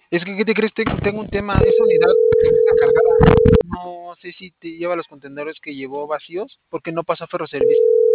Es que, ¿qué te crees? Tengo un tema, esa unidad regresa cargada. No sé si te lleva los contenedores que llevó vacíos, porque no pasa ferroservicio.